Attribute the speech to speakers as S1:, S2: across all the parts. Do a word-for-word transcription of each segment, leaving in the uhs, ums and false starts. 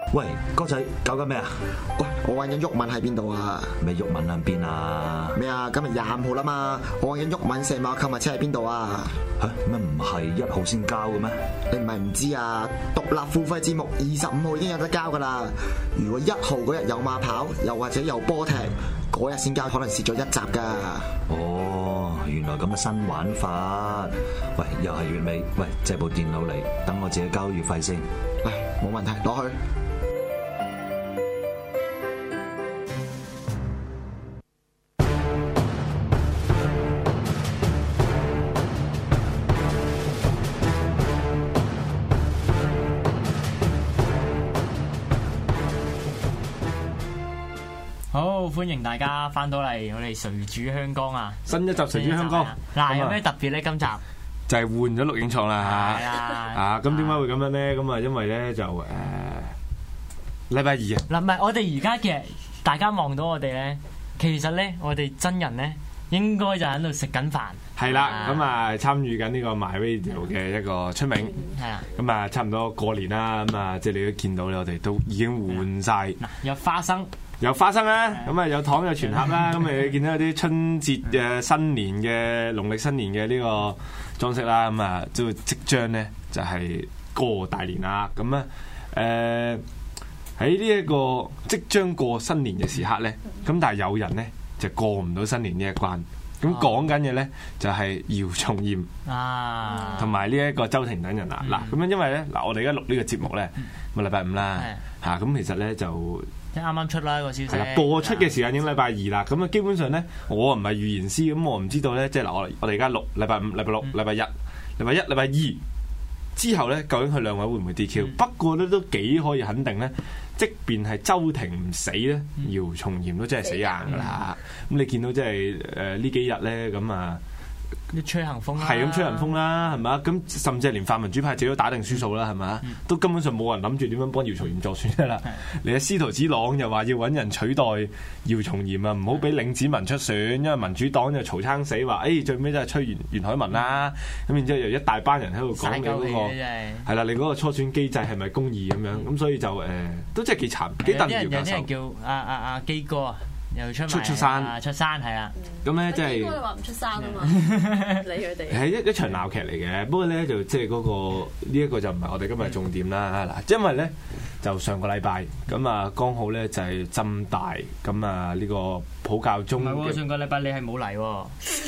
S1: 喂，哥仔搞緊咩啊？
S2: 喂，我揾緊鬱文喺邊度啊？
S1: 咩鬱文喺邊啊？
S2: 咩啊？今日廿五號啦嘛，我揾緊鬱文成碼購物車喺邊度啊？
S1: 吓咩唔係一號先交嘅咩？
S2: 你唔係唔知啊？獨立付費節目二十五號已經有得交噶啦。如果一號嗰日有馬跑，又或者有波踢，嗰日先交，可能蝕咗一集噶。
S1: 哦，原來咁嘅新玩法。喂，又係月尾，喂，借部電腦嚟，等我自己交月費先。
S2: 嚟，冇問題，攞去。
S3: 好，歡迎大家翻到嚟我哋誰主香江啊！
S4: 新一集誰主香江
S3: 嗱，有咩特別咧？今集
S4: 就係換咗錄影廠啦嚇，啊咁點解會咁樣咧？咁啊因為咧就誒禮拜二啊，
S3: 嗱，唔係我哋而家嘅大家望到我哋咧，其實咧我哋真人咧應該就喺度食緊飯。
S4: 係啦，咁啊參與緊呢個 MyRadio 嘅一個出名，
S3: 係啦，
S4: 咁啊差唔多過年啦，咁啊即係你都見到咧，我哋都已經換晒，
S3: 嗱，有花生。
S4: 有花生啦，咁啊有糖有全盒啦，咁你見到有啲春節嘅新年嘅農曆新年嘅呢個裝飾啦，咁啊都即將咧就係過大年啦，咁啊誒喺呢一個即將過新年嘅時刻咧，咁但係有人咧就過唔到新年呢一關，咁講緊嘅咧就係姚松炎啊，同埋呢一個周庭等人啦，嗱咁樣因為咧嗱我哋而家錄呢個節目咧，咁啊禮拜五啦嚇，咁其實咧就。
S3: 即係啱啱出啦個消息，
S4: 播出嘅時間已經禮拜二啦。咁啊，基本上咧，我唔係預言師，咁我唔知道咧，即係嗱，我我哋而家錄禮拜五、禮拜六、禮拜一、禮拜一、禮拜二之後咧，究竟佢兩位會唔會 D Q？、嗯、不過咧都幾可以肯定咧，即便係周庭唔死咧，姚松炎都真係死硬㗎啦。咁、嗯、你見到即係誒呢幾日咧，咁啊。
S3: 要吹行風啦，
S4: 係咁吹行風啦，係嘛？咁甚至係連泛民主派自己都打定輸數啦，係嘛？嗯、都根本上冇人諗住點樣幫姚松炎作選㗎啦。你阿司徒子朗又話要揾人取代姚松炎啊，唔好俾領子文出選，因為民主黨就嘈撐死話，誒、哎、最尾都係吹袁袁海文啦。咁、嗯、然之後又一大班人喺度講你嗰、那個係啦，你嗰個初選機制係咪公義咁樣？咁、嗯、所以就誒、呃、都真係幾慘，幾得意。
S3: 有啲人叫阿阿阿基哥啊。又出
S4: 出出山，
S3: 出山係啊！
S4: 咁咧即係
S5: 應該話唔出山啊嘛，理佢哋
S4: 係一一場鬧劇嚟嘅。不過咧就即係嗰個呢一個就唔係我哋今日重點啦嗱，因為咧就上個禮拜咁啊，剛好咧就係浸大咁啊呢個普教中。
S3: 唔係喎，上個禮拜你係冇嚟喎。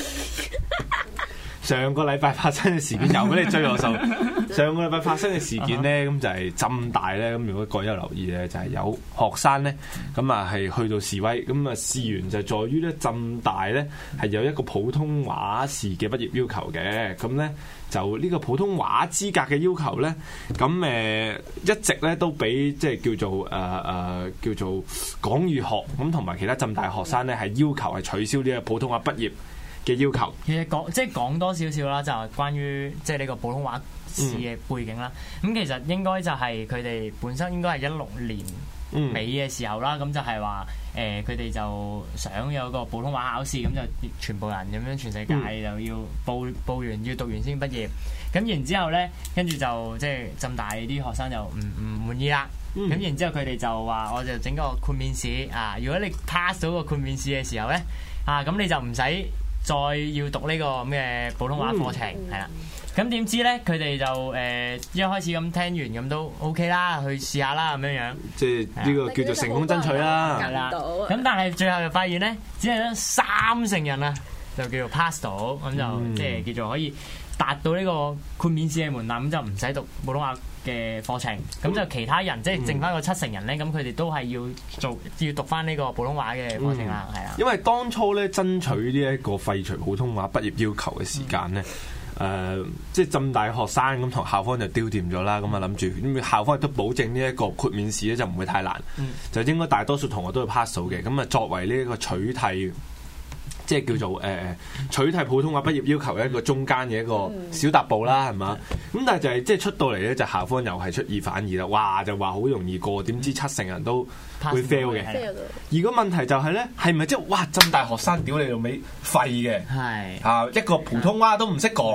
S4: 上個禮拜發生嘅事件又俾你追我數。上個禮拜發生嘅事件咧，咁就係浸大咧。咁如果各位有留意咧，就係、是、有學生咧，咁啊係去到示威。咁啊事源就在於咧，浸大咧係有一個普通話試嘅畢業要求嘅。咁咧就呢個普通話資格嘅要求咧，咁誒、呃、一直咧都俾即係叫做誒誒、呃、叫做港語學咁同埋其他浸大學生咧係要求係取消呢個普通話畢業嘅要求。
S3: 其實講即係講多少少啦，就係、是、關於即係呢個普通話試嘅背景啦。咁、嗯、其實應該就係佢哋本身應該係一六年尾嘅時候啦。咁、嗯、就係話誒佢哋就想有個普通話考試，咁就全部人咁樣全世界就要報報完要讀完先畢業。咁然之後咧，跟住就即係浸大啲學生就唔唔滿意啦。咁、嗯、然之後佢哋就話我就整個豁免試啊！如果你 pass 到個豁免試嘅時候咧啊，咁你就唔使再要讀呢個咁嘅普通話課程，係啦、嗯。咁點知咧，佢哋就誒、呃、一開始咁聽完咁都 OK 啦，去試下啦咁樣樣。即係
S4: 呢個叫做成功爭取啦。
S3: 係啦。咁但係最後就發現咧，只係得三成人啊，就叫做 pass 到，咁就、嗯、即係叫做可以達到呢個豁免試嘅門檻，咁就唔使讀普通話嘅課程。咁就其他人即係剩翻個七成人咧，咁佢哋都係要做要讀翻呢個普通話嘅課程啦，係啊、嗯。
S4: 因為當初咧爭取呢一個廢除普通話畢業要求嘅時間咧。嗯誒、呃，即係浸大學生咁同校方就丟掂咗啦，咁啊諗住，咁校方亦都保證呢一個豁免試咧就唔會太難，嗯、就應該大多數同學都會 pass 到嘅，咁啊作為呢一個取替。即係叫做誒、呃、取替普通話畢業要求嘅一個中間嘅一個小踏步啦，係嘛？咁但係就係即係出到嚟咧，就校方又係出爾反爾啦，哇！就話好容易過，點知七成人都會 fail 嘅。而個問題就係咧，係咪即係哇？浸大學生屌你老味廢嘅，係啊一個普通話都唔識講。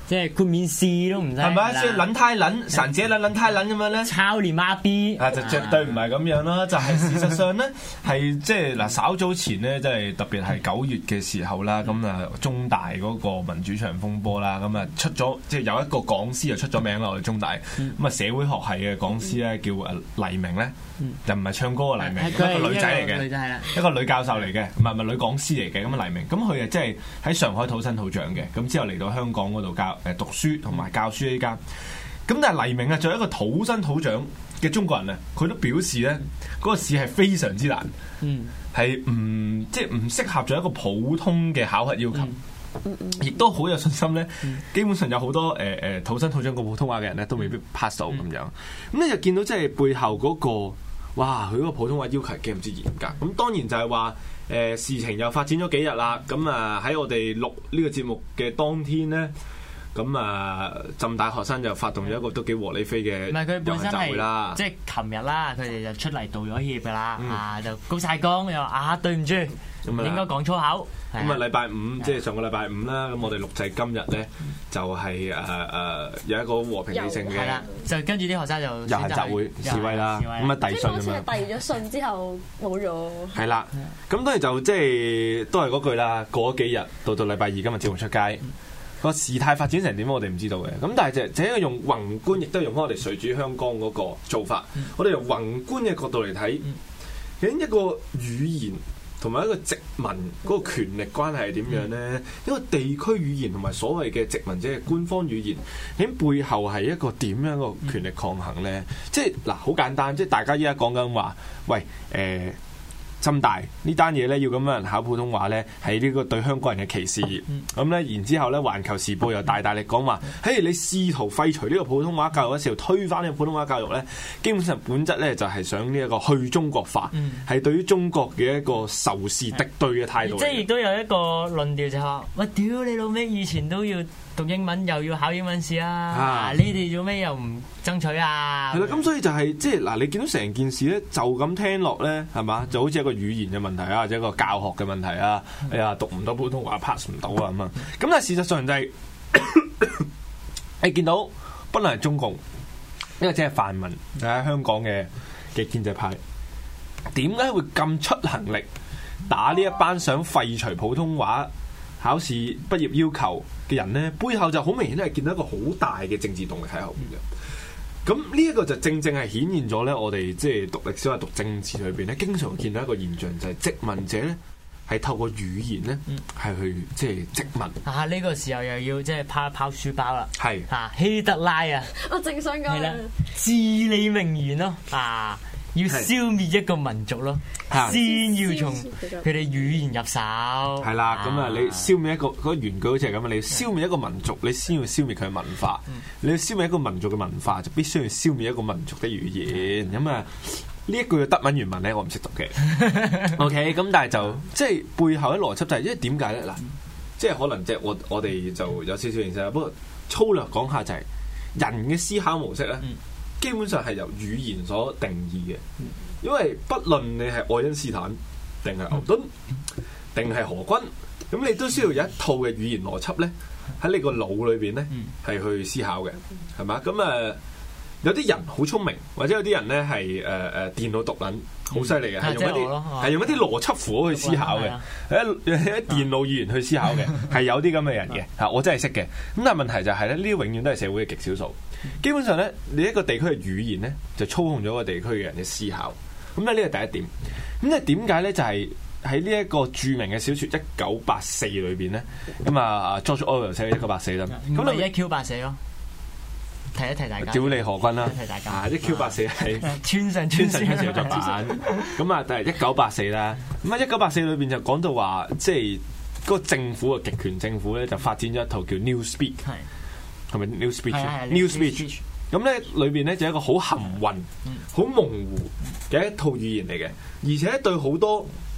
S3: 即係豁免試都唔使，
S4: 係咪啊？即係撚太撚，神者撚撚太撚咁樣咧，
S3: 抄連孖 B
S4: 啊，就絕對唔係咁樣啦。就係事實上咧，係即係嗱，稍早前咧，即係特別係九月嘅時候啦，咁啊中大嗰個民主牆風波啦，咁啊出咗即係有一個講師就出咗名啦，我哋中大咁啊社會學系嘅講師咧叫誒黎明咧，就唔係唱歌嘅黎明，一個女仔嚟嘅，一個女教授嚟嘅，唔係唔係女講師嚟嘅，咁啊黎明，咁佢啊即係喺上海土生土長嘅，咁之後嚟到香港嗰度教誒讀書同埋教書呢間，咁但係黎明啊，作為一個土生土長嘅中國人啊，佢都表示咧嗰個試係非常之難，係唔即係唔適合做一個普通嘅考核要求。亦都好有信心咧，基本上有好多誒誒、呃、土生土長過普通話嘅人咧，都未必 pass 到咁樣。咁你就見到即係背後嗰、那個，哇！佢嗰個普通話要求係幾咁之嚴格。咁當然就係話誒事情又發展咗幾日啦。咁啊喺我哋錄呢個節目嘅當天咧，咁啊浸大學生就發動咗一個都幾和理非嘅遊行集會啦。
S3: 即係琴日啦，佢哋就出嚟道咗歉噶啦，嗯、啊就高晒崗又話啊對唔住，唔應該講粗口。
S4: 咁啊，禮拜五即係上個禮拜五啦。咁我哋錄製今日咧，就係誒誒有一個和平理性嘅，
S3: 就跟住啲學生就
S4: 遊行集會示威啦。咁啊，遞信咁樣。
S5: 遞咗信之後冇咗。係
S4: 啦，咁當然就即係都係嗰句啦。過咗幾日，到到禮拜二今日節目出街，個事態發展成點，我哋唔知道嘅。咁但係就就係一個用宏觀，亦都用翻我哋誰主香港嗰個做法。我哋用宏觀嘅角度嚟睇，究竟一個語言同埋一個殖民嗰個權力關係係點樣咧？一個地區語言同埋所謂嘅殖民者嘅官方語言，喺背後係一個點樣一個權力抗衡咧？即係嗱，好簡單，即係大家依家講緊話，喂，誒、呃。浸大呢單嘢咧，要咁樣人考普通話咧，係呢個對香港人嘅歧視。咁咧、嗯，然之後咧，《環球時報》又大大力講話，嘿，你試圖廢除呢個普通話教育嘅時候，推翻呢個普通話教育咧，基本上本質咧就係想呢一個去中國化，係、嗯、對於中國嘅一個仇視敵對嘅態度。即係亦都有一個論調就係話，喂，屌你老味，以前都要讀英文，又要考英文試啦、啊，啊、你哋做咩又唔爭取啊？係啦，咁所以就係、是、即係嗱，你見到成件事咧，就咁聽落咧，係嘛，就好似一個語言嘅問題啊，或者一個教學嘅問題啊，哎呀，讀唔到普通話 pass 唔到啊咁啊，咁但係事實上就係、是、你見到不論係中共，呢個即係泛民喺香港嘅嘅建制派，點解會咁出行力打呢一班想廢除普通話考試畢業要求嘅人咧？背後就好明顯係見到一個好大嘅政治動力喺後邊嘅。咁呢一個就正正係顯現咗咧，我哋即係讀歷史或者讀政治裏邊咧，經常見到一個現象，就係、是、殖民者咧係透過語言咧係、嗯、去即係殖民。啊！呢、這個時候又要即係拋拋書包啦。係是啊，希特拉啊，
S5: 我正想講係啦，
S3: 至理名言咯啊！要消滅一個民族咯，是先要從佢哋語言入手。係啦，咁啊，你消滅一個嗰、那個原句好似係咁啊，你消滅一個民族，你先要消滅佢嘅文化。嗯、你要消滅一個民族嘅文化，就必須要消滅一個民族的語言。咁啊，呢一句嘅德文原文咧，我唔識讀嘅。OK，咁但係就即係背後嘅邏輯就係、是，因為點解咧？嗱，即係可能即係我我哋就有少少認識啦。不過粗略講下就係、是、人嘅思考模式咧。嗯基本上係由語言所定義嘅，因為不論你係愛因斯坦定係牛頓定係何君，咁你都需要有一套嘅語言邏輯咧，喺你個腦裏邊咧係去思考嘅，係嘛？咁誒、呃、有啲人好聰明，或者有啲人咧係誒誒電腦讀撚好犀利嘅，係、嗯、用一啲係用一啲邏輯符號去思考嘅，喺喺電腦語言去思考嘅，係有啲咁嘅人嘅嚇，我真係識嘅。咁但係問題就係咧，呢啲永遠都係社會嘅極少數。基本上咧，你一個地區嘅語言咧，就操控咗個地區嘅人嘅思考。咁咧呢個第一點。咁咧點解咧？就係喺呢一個著名嘅小説《一九八四》裏邊咧，咁啊 George Orwell 寫《一九八四》啦。咁你一 Q 八四咯，提一提大家。屌你何君啦！提大家。一 Q 八四係村上春樹嘅作品。咁啊，但係一九八四啦。咁啊，一九八四裏邊就講到話，即係嗰個政府嘅極權政府咧，就發展咗一套叫 New Speak。係。係咪 New Speech？New Speech 咁咧，裏邊咧就係一個好含混、好模糊嘅一套語言嚟嘅，而且對好多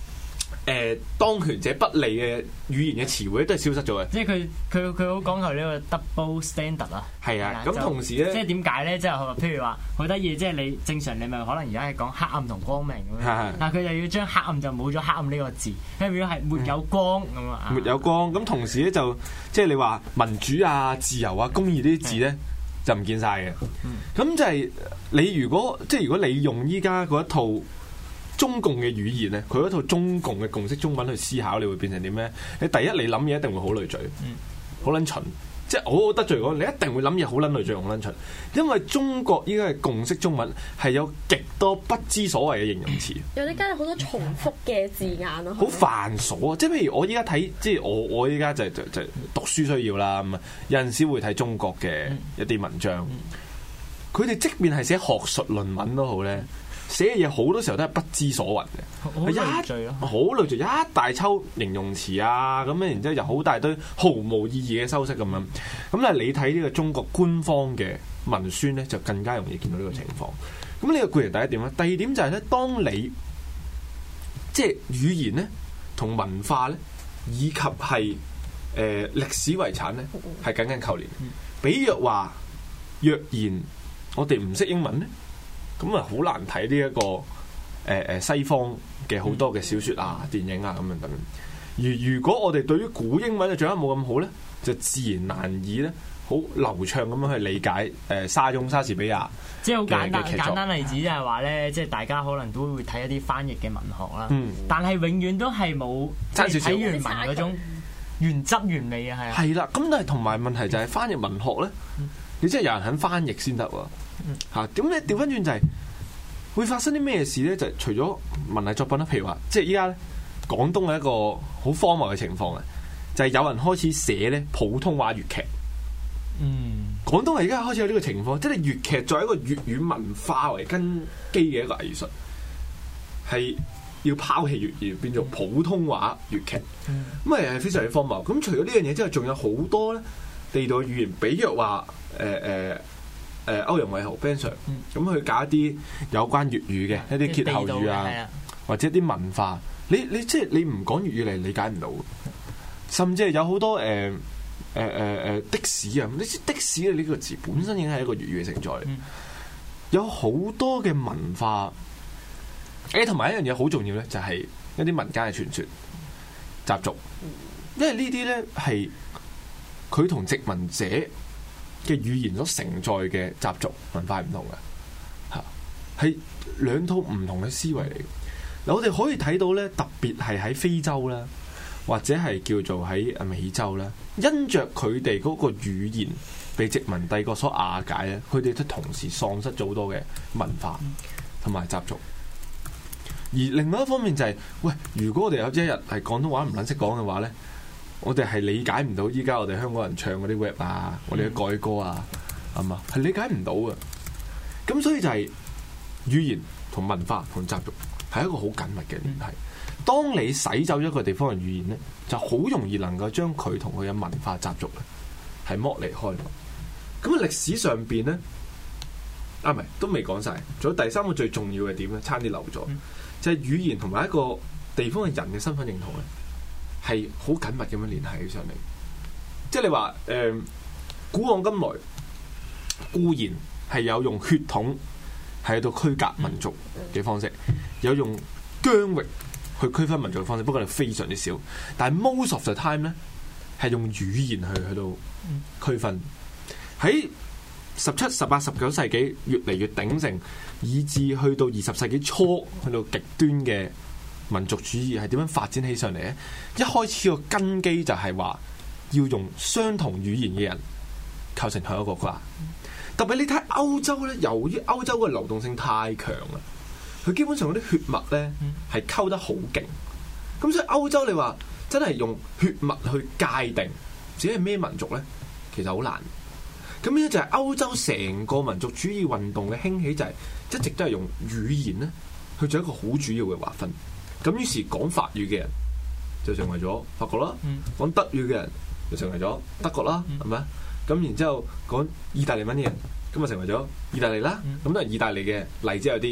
S4: 誒當權者不利嘅語言嘅詞彙都係消失咗嘅。
S3: 即係佢佢佢好講求呢個 double standard 啊。
S4: 係啊，咁同時咧，
S3: 即係點解咧？即係譬如話好得意，即係你正常你咪可能而家係講黑暗同光明咁樣，但係佢就要將黑暗就冇咗黑暗呢個字，因為如果係沒有光咁啊。
S4: 沒有光，咁同時咧就即係你話民主啊、自由啊、公義呢啲字咧就唔見晒嘅。咁就係你如果即係如果你用依家嗰一套中共嘅語言咧，佢嗰套中共嘅共識中文去思考，你會變成點咧？你第一你諗嘢一定會好累贅，好撚蠢，即係好得罪講，你一定會諗嘢好撚累贅，好撚蠢，因為中國依家嘅共識中文係有極多不知所謂嘅形容詞，
S5: 有啲加咗好多重複嘅字眼咯，
S4: 好繁瑣啊！即係譬如我依家睇，即係我我依家就就就讀書需要啦，咁啊有陣時會睇中國嘅一啲文章，佢哋即便係寫學術論文都好咧。寫嘅嘢好多時候都係不知所云嘅，
S3: 好累贅咯，
S4: 好累贅，一大抽形容詞啊，咁樣然之後又好大堆毫無意義嘅修飾咁樣。咁咧你睇呢個中國官方嘅文宣咧，就更加容易見到呢個情況。咁呢個固然第一點啦，第二點就係咧，當你即係語言咧同文化咧，以及係誒歷史遺產咧，係緊緊扣連。比若話，若然我哋唔識英文咧。咁啊，好難睇呢一個誒誒、呃、西方嘅好多嘅小説啊、電影啊咁樣等等。而如果我哋對於古英文嘅掌握冇咁好咧，就自然難以咧好流暢咁樣去理解誒、呃、沙翁、莎士比亞。即係好簡單
S3: 簡單例子就係話咧，即係大家可能都會睇一啲翻譯嘅文學啦。
S4: 嗯、
S3: 但係永遠都係冇即係睇原文嗰種原汁原味啊，係啊。
S4: 係啦，咁但係同埋問題就係翻譯文學咧，你真係有人肯翻譯先得喎。嚇，點咧調翻轉就係會發生啲咩事咧？就係、除咗文藝作品啦，譬如話，即係依家咧廣東係一個好荒謬嘅情況啊，就係、係、有人開始寫咧普通話粵劇。
S3: 嗯，
S4: 廣東係而家開始有呢個情況，即係粵劇作為一個粵語文化為根基嘅一個藝術，係要拋棄粵語，變做普通話粵劇。咁啊係非常之荒謬。咁除咗呢樣嘢之外，仲有好多咧地道嘅語言，比如話誒誒。呃呃誒歐陽偉豪 Ben Sir 咁佢搞一啲有關粵語嘅一啲歇後語啊，或者啲文化，你你即係你唔講粵語嚟理解唔到，甚至係有好多誒誒誒誒的士啊！你知的士嘅呢個字本身已經係一個粵語嘅承載，嗯、有好多嘅文化。誒同埋一樣嘢好重要咧，就係一啲民間嘅傳說、習俗，因為呢啲咧係佢同殖民者嘅語言所承載嘅習俗文化係唔同嘅，嚇係兩套唔同嘅思維嚟嘅。嗱，我哋可以睇到咧，特別係喺非洲啦，或者係叫做喺美洲啦，因着佢哋嗰個語言被殖民帝國所瓦解咧，佢哋都同時喪失咗好多嘅文化同埋習俗。而另外一方面就係、是，喂，如果我哋有一日係廣東話唔撚識講嘅話咧，我哋係理解唔到依家我哋香港人唱嗰啲 rap 啊，我哋嘅改歌啊，係嘛、嗯？係理解唔到嘅。咁所以就係語言同文化同習俗係一個好緊密嘅聯繫。當你洗走一個地方嘅語言咧，就好容易能夠將佢同佢嘅文化習俗咧係剝離開。咁歷史上邊咧，啊唔係都未講晒，仲有第三個最重要嘅點咧，差啲漏咗，嗯、就係語言同埋一個地方嘅人嘅身份認同咧。係好緊密咁樣聯繫起上嚟，即係你話誒、呃，古往今來固然係有用血統係喺度區隔民族嘅方式，有用疆域去區分民族嘅方式，不過係非常之少。但係 most of the time 咧，係用語言去去到區分。喺十七、十八、十九世紀越嚟越鼎盛，以至去到二十世紀初去到極端嘅民族主義係點樣發展起上嚟咧？一開始個根基就係話要用相同語言嘅人構成同一個國家。特別你睇歐洲咧，由於歐洲嘅流動性太強啦，佢基本上嗰啲血脈咧係溝得好勁。咁所以歐洲你話真係用血脈去界定自己係咩民族咧，其實好難。咁呢就係歐洲成個民族主義運動嘅興起，就係一直都係用語言咧去做一個好主要嘅劃分。咁於是講法語嘅人就成為咗法國啦，講、嗯、德語嘅人就成為咗德國啦，係咪啊？咁然之後講意大利文嘅人，咁就成為咗意大利啦。咁都係意大利嘅例子有啲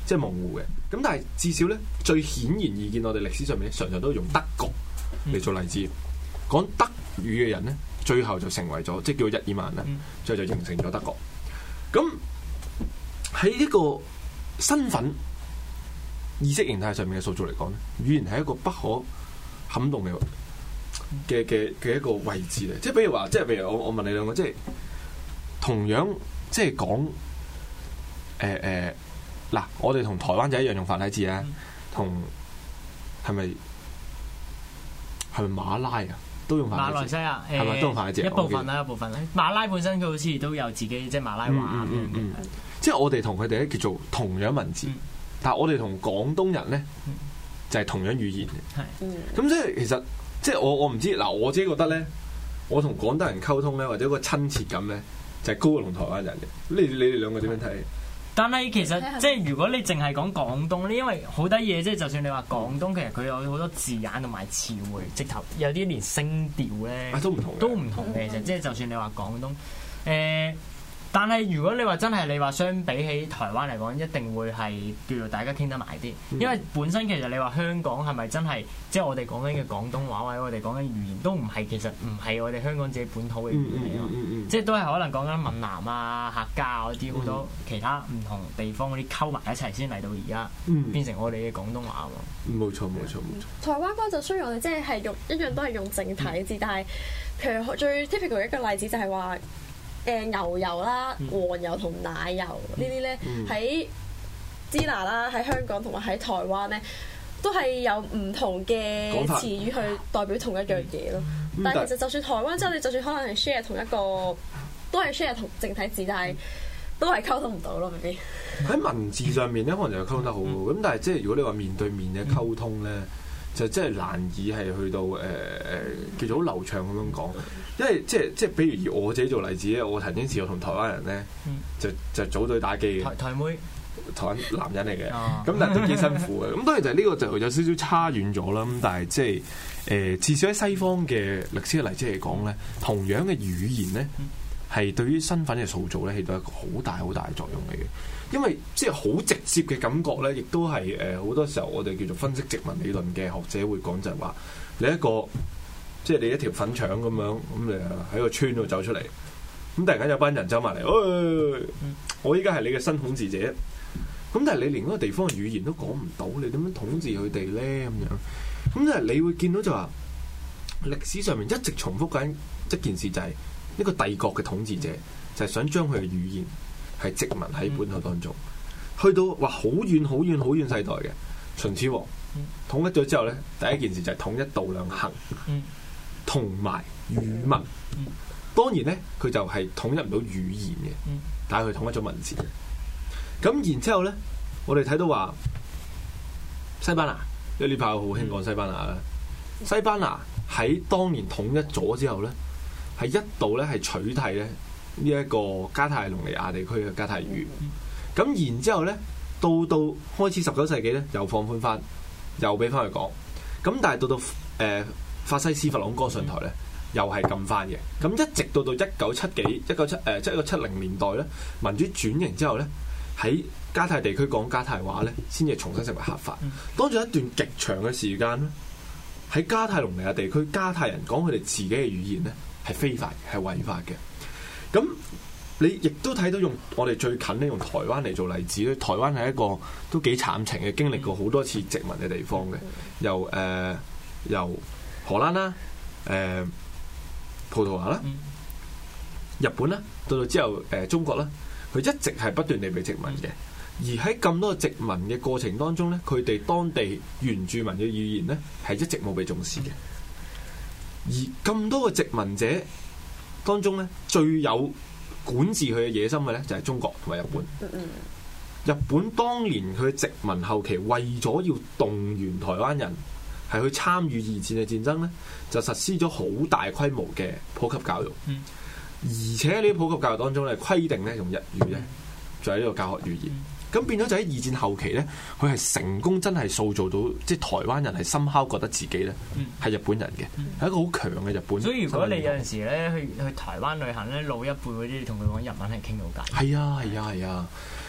S4: 即係模糊嘅。咁但係至少咧，最顯然易見，我哋歷史上面咧，常常都用德國嚟做例子，講、嗯、德語嘅人咧，最後就成為咗即係叫日耳曼啦，最後就形成咗德國。咁喺呢個身份意識形態上面嘅塑造嚟講咧，語言係一個不可撼動嘅嘅嘅嘅一個位置嚟。即係比如話，即係譬如我我問你兩個，即係同樣即係講誒誒嗱，我哋同台灣就一樣用繁體字啊，同係咪係咪馬拉啊？都用繁體字。馬來西亞係咪都用繁體字？
S3: 一部分啦，一部分啦。馬拉本身佢好似都有自己即係馬拉話咁樣嘅。
S4: 即係我哋同佢哋咧叫做同樣文字，嗯、但係我哋同廣東人咧、嗯、就係同樣語言嘅。係，咁即係其實即係我我唔知嗱，我自己覺得咧，我同廣東人溝通咧，或者個親切感咧，就係、是、高過同台灣人嘅。你你哋兩個點樣睇？但係其實即係如果你淨係講廣東咧，因為好得意嘅，即係就算你話廣東，其實佢有好多字眼同埋詞彙，直頭有啲連聲調咧、啊、都唔同，都唔同嘅。其實即係就算你話廣東誒。呃但係如果你話真係你話相比起台灣嚟講，一定會係叫做大家傾得埋啲，因為本身其實你話香港係咪真係即係我哋講緊嘅廣東話或者我哋講緊語言都唔係，其實唔係我哋香港自己本土嘅語言嚟咯，即係都係可能講緊閩南啊、客家嗰啲好多其他唔同地方嗰啲溝埋一齊先嚟到而家變成我哋嘅廣東話喎。冇錯冇錯冇錯。
S5: 台灣嗰就雖然我哋即係係用一樣都係用正體字，嗯、但係譬如最 typical 一個例子就係話。誒牛油啦、黃油同奶油呢啲咧，喺支那啦、喺香港同埋喺台灣咧，都係有唔同嘅詞語去代表同一樣嘢咯。嗯、但係其實就算台灣之後，你就算可能係 share 同一個，都係 share 同正體字，但係都係溝通唔到咯，未必。喺文字上面咧，可能就溝通得好好。咁、嗯、但係即係如果你話面對面嘅溝通咧。嗯就真係難以係去到誒誒、呃、叫做好流暢咁樣講，因為即係即係，比如以我自己做例子咧，我曾經試過同台灣人咧，就就組隊打機嘅台台妹，台灣男人嚟嘅，咁、哦、但係都幾辛苦嘅。咁當然就係呢個就有少少差遠咗啦。咁但係即係誒，至少喺西方嘅歷史嘅例子嚟講咧，同樣嘅語言咧，係對於身份嘅塑造咧，起到一個好大好大嘅作用嚟嘅。因為即係好直接嘅感覺咧，亦都係誒好多時候我哋叫做分析殖民理論嘅學者會講就係話，你一個即係你一條粉腸咁樣，咁你喺個村度走出嚟，咁突然間有班人走埋嚟，哎，我依家係你嘅新統治者，咁但係你連嗰個地方嘅語言都講唔到，你點樣統治佢哋咧咁樣？咁即係你會見到就話歷史上面一直重複緊一件事，就係一個帝國嘅統治者就係想將佢嘅語言係殖民喺本土當中，嗯、去到話好遠好遠好遠世代嘅秦始皇、嗯、統一咗之後咧，第一件事就係統一度量衡，同埋、嗯、語文。嗯、當然咧，佢就係統一唔到語言嘅，嗯、但係佢統一咗文字。咁然之後咧，我哋睇到話西班牙，因為呢排好興講西班牙啦。嗯、西班牙喺當年統一咗之後咧，係一度咧係取締咧。呢一個加泰隆尼亞地區嘅加泰語，咁、嗯、然之後咧，到到開始十九世紀咧，又放寬翻，又俾翻佢講。咁但係到到誒、呃、法西斯佛朗哥上台咧，又係禁翻嘅。咁一直到到一九七幾、一九七誒即係一個七零年代咧，民主轉型之後咧，喺加泰地區講加泰話咧，先至重新成為合法。嗯、當咗一段極長嘅時間咧，喺加泰隆尼亞地區，加泰人講佢哋自己嘅語言咧，係非法嘅，係違法嘅。咁你亦都睇到用我哋最近咧用台灣嚟做例子咧，台灣係一個都幾慘情嘅，經歷過好多次殖民嘅地方嘅，由誒、呃、由荷蘭啦、誒、呃、葡萄牙啦、日本啦，到到之後誒、呃、中國啦，佢一直係不斷地被殖民嘅。而喺咁多殖民嘅過程當中咧，佢哋當地原住民嘅語言咧係一直冇被重視嘅。而咁多個殖民者當中咧，最有管治佢嘅野心嘅咧，就係中國同埋日本。日本當年佢殖民後期，為咗要動員台灣人係去參與二戰嘅戰爭咧，就實施咗好大規模嘅普及教育。而且呢啲普及教育當中咧，規定咧用日語咧，就係呢個教學語言。咁變咗就喺二戰後期咧，佢係成功真係塑造到，即係台灣人係深刻覺得自己咧係日本人嘅，係、嗯、一個好強嘅日本。所以如果你有陣時咧去去台灣旅行咧，老一輩嗰啲同佢講日文係傾到偈。係啊係啊係啊！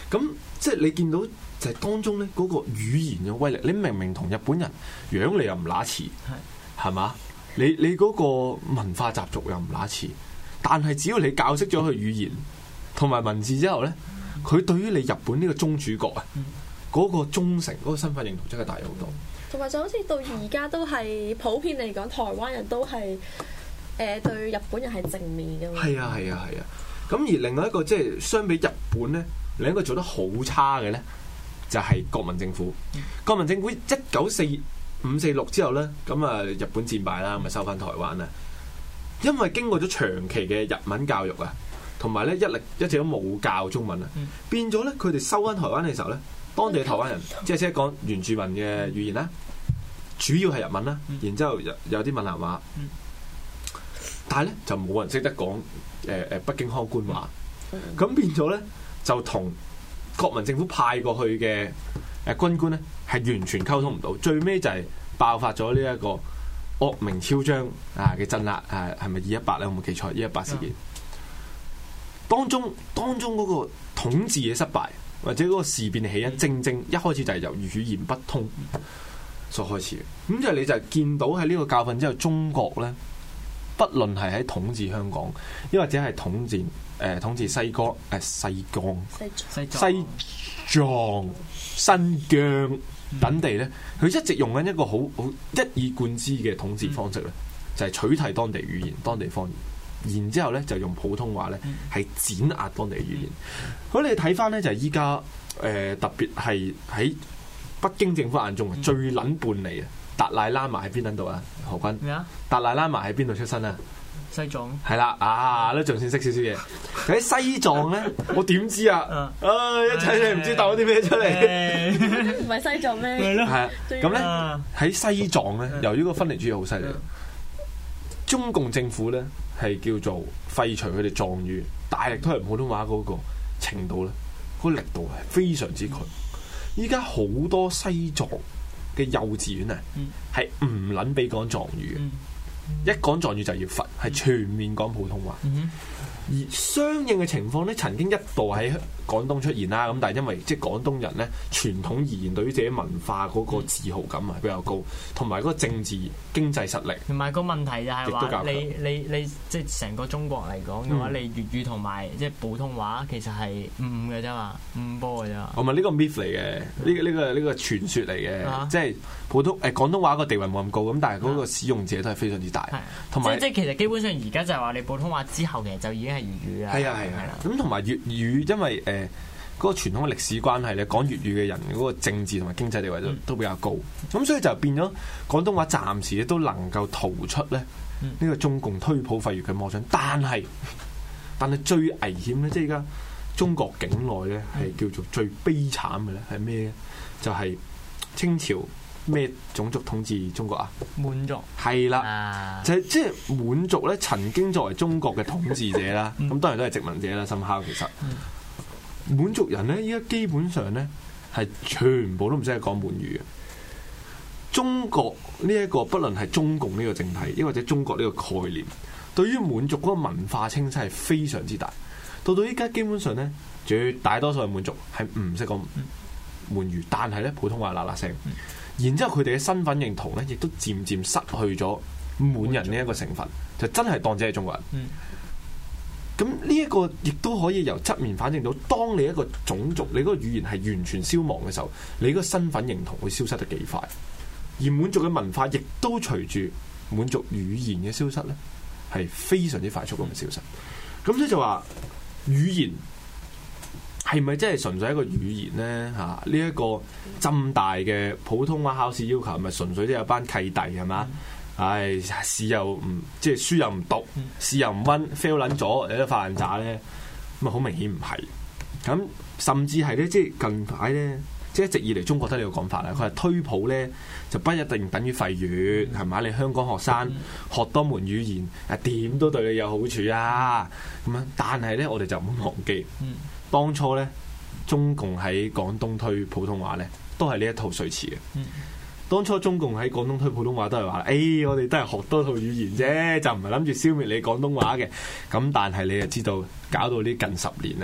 S4: 咁即係你見到就係當中咧嗰個語言嘅威力，你明明同日本人樣你又唔乸似，係係嘛？你你嗰個文化習俗又唔乸似，但係只要你教識咗佢語言同埋文字之後咧，佢對於你日本呢個宗主國啊，嗰、嗰個忠誠嗰個身份認同真係大咗好多。
S5: 同埋就好似到而家都係普遍嚟講，台灣人都係誒、呃、對日本人係正面嘅嘛。係
S4: 啊係啊係啊！咁、啊、而另外一個即係相比日本咧，另一個做得好差嘅咧，就係、是、國民政府。嗯、國民政府一九四五四六之後咧，咁啊日本戰敗啦，咪收翻台灣啦。因為經過咗長期嘅日文教育啊，同埋咧一力一直都冇教中文啊，嗯、變咗咧佢哋收翻台灣嘅時候咧。當地嘅台灣人即係即係講原住民嘅語言啦，主要係日文啦，然之後有有啲閩南話，但係咧就冇人識得講誒誒北京腔官話，咁變咗咧就同國民政府派過去嘅誒軍官咧係完全溝通唔到，最尾就係爆發咗呢一個惡名昭彰啊嘅鎮壓誒係咪二一八咧？我冇記錯，二一八事件當中當中嗰個統治嘅失敗。或者嗰個事變起因，正正一開始就係由語言不通所開始嘅。咁就你就係見到喺呢個教訓之後，中國咧，不論係喺統治香港，亦或者係統治誒、呃、統治西江誒、呃、西江西西藏、新疆等地咧，佢一直用緊一個好好一以貫之嘅統治方式咧，就係、是、取締當地語言、當地方言。然之後咧就用普通話咧係碾壓當地嘅語言。咁、嗯、你睇翻咧就係依家誒特別係喺北京政府眼中、嗯、最撚叛離啊！達賴喇嘛喺邊撚度啊？何君咩啊？達賴喇嘛喺邊度出身啊？
S3: 西藏
S4: 係啦啊，都仲算識少少嘢。喺西藏咧，我點知啊？啊一齊你唔知道鬥啲咩出嚟？
S5: 唔係西藏咩？
S3: 係
S4: 啊，咁咧喺西藏咧，由於個分離主義好犀利，中共政府咧。係叫做廢除佢哋藏語，大力推行普通話嗰個程度咧，嗰、嗰個力度係非常之強。依家好多西藏嘅幼稚園啊，係唔撚俾講藏語嘅，嗯、一講藏語就要罰，係全面講普通話。嗯、而相應嘅情況咧，曾經一度喺廣東出現啦。咁但係因為即係廣東人咧，傳統而言對於自己文化嗰個自豪感係比較高，同埋嗰個政治經濟實力。同埋個問題就係話，你你你即係成個中國嚟講嘅話，嗯、你粵語同埋即係普通話其實係五嘅啫嘛，五波嘅啫嘛。唔係呢個 myth 嚟嘅，呢、呢個呢、呢個呢、呢個傳說嚟嘅，啊、即係普通誒、呃、廣東話個地位冇咁高，咁但係嗰個使用者都係非常之大。同埋、啊、即即係其實基本上而家就係話你普通話之後其實就已經係粵語啦。係啊係啊，咁同埋粵語因為誒。呃嗰個傳統嘅歷史關係咧，講粵語嘅人嗰個政治同埋經濟地位都都比較高，咁所以就變咗廣東話暫時都能夠逃出咧呢個中共推普廢粵嘅魔掌。但係但係最危險咧，即係而家中國境內咧係叫做最悲慘嘅咧係咩咧？就係、是、清朝咩種族統治中國啊？滿族係啦，啊、就係即係滿族咧曾經作為中國嘅統治者啦，咁當然都係殖民者啦，深刻其實。滿族人咧，依家基本上咧係全部都唔識講滿語嘅。中國呢一個，不論係中共呢個政體，亦或者中國呢個概念，對於滿族嗰個文化清晰係非常之大。到到依家基本上咧，絕大多數嘅滿族係唔識講滿語，但係咧普通話嗱嗱聲。然之後佢哋嘅身份認同咧，亦都漸漸失去咗滿人呢一個成分，就真係當自己係中國人。嗯咁呢一個亦都可以由側面反映到，當你一個種族，你嗰個語言係完全消亡嘅時候，你嗰個身份認同會消失得幾快。而滿族嘅文化亦都隨住滿族語言嘅消失咧，係非常之快速咁消失。咁所以就話語言係咪真係純粹一個語言咧？嚇、啊，呢、這、一個咁大嘅普通話考試要求，係咪純粹都有班契弟係嘛？唉，試又唔即係書又唔讀，試又唔溫 fail 撚咗，有得發爛渣咧，咁啊好明顯唔係。咁甚至係咧，即係近排咧，即係一直以嚟中國都有個講法啦。佢話推普咧就不一定等於廢粵，係咪？你香港學生學多門語言，啊點都對你有好處啊。咁樣，但係咧我哋就唔好忘記，當初咧中共喺廣東推普通話咧，都係呢一套水詞嘅。當初中共喺廣東推普通話都係話，誒、哎，我哋都係學多套語言啫，就唔係諗住消滅你廣東話嘅。咁但係你就知道，搞到呢近十年咧，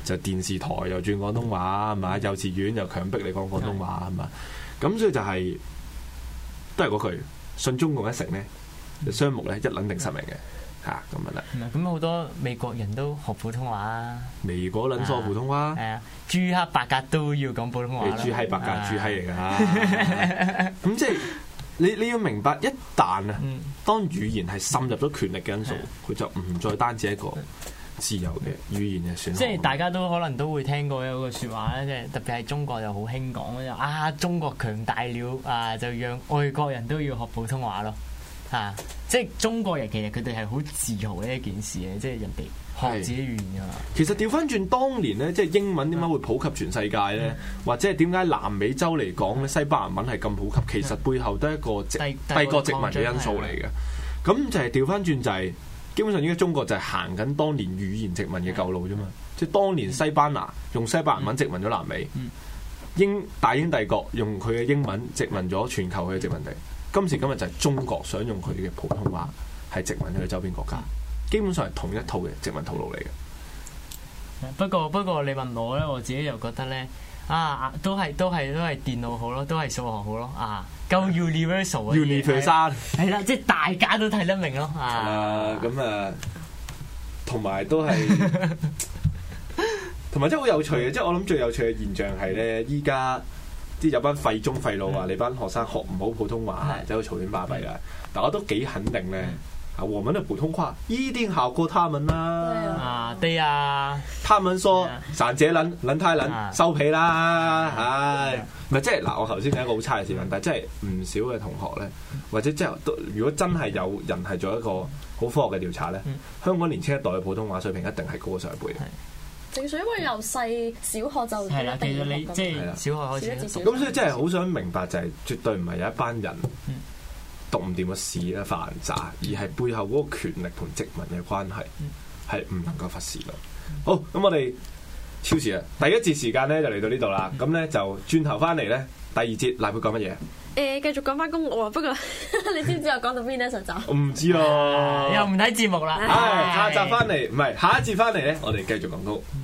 S4: 就電視台又轉廣東話係嘛，幼稚園又強迫你講廣東話係嘛，咁所以就係、是、都係嗰句信中共一成咧，雙目咧一撚定失明嘅。嚇咁樣啦，
S3: 咁好多美國人都學普通話啊，
S4: 美國撚所普通話，
S3: 係啊，豬黑白格都要講普通話啦，
S4: 豬閪白格豬閪嚟㗎，咁即係你你要明白，一旦啊，當語言係滲入咗權力嘅因素，佢就唔再單止一個自由嘅語言嘅選項。即係
S3: 大家都可能都會聽過有個説話咧，即係特別係中國就好興講就啊，中國強大了啊，就讓外國人都要學普通話咯。啊！即係中國人其實佢哋係好自豪嘅一件事嘅，即係人哋學自己語言啊。
S4: 其實調翻轉當年咧，即係英文點解會普及全世界咧？嗯、或者係點解南美洲嚟講咧，西班牙文係咁普及？其實背後都係一個帝帝國殖民嘅因素嚟嘅。咁就係調翻轉就係、是、基本上依家中國就係行緊當年語言殖民嘅舊路啫嘛。即係、嗯、當年西班牙用西班牙文殖民咗南美，嗯、英大英帝國用佢嘅英文殖民咗全球嘅殖民地。今時今日就係中國想用佢嘅普通話係殖民佢嘅周邊國家，基本上係同一套嘅殖民套路嚟嘅。
S3: 不過不過你問我咧，我自己又覺得咧，啊都係都係都係電腦好咯，都係數學好咯，啊夠 universal 嘅嘢。
S4: universal
S3: 係啦，即係大家都睇得明咯。
S4: 啊咁啊，同埋都係，同埋真係好有趣嘅，即係我諗最有趣嘅現象係咧，依家。即係有班廢中廢佬話你班學生學唔好普通話，走去嘈喧巴閉啦。但我都幾肯定咧，啊，我們的普通話一定好過他們啦。
S3: 啊，對啊，
S4: 他們說散者撚撚太撚收皮啦，唉，唔係即係嗱，我頭先係一個好差嘅示範，但係真係唔少嘅同學咧，或者即係如果真係有人係做一個好科學嘅調查咧，香港年輕一代嘅普通話水平一定係高過上一輩嘅。
S5: 正所謂因為由細小學就
S3: 係啦，其實你即係小學開始，
S4: 咁所以真係好想明白就係絕對唔係有一班人讀唔掂個試咧發爛渣，而係背後嗰個權力同殖民嘅關係係唔能夠忽視咯。好，咁我哋超時啊！第一節時間咧就嚟到呢度啦，咁咧就轉頭翻嚟咧第二節賴珮講乜嘢？
S5: 誒，繼續講翻公屋啊！不過你知唔知我講到邊咧？上集
S4: 我唔知咯，
S3: 又唔睇節目啦。
S4: 唉，下集翻嚟唔係下一節翻嚟咧，我哋繼續講公屋。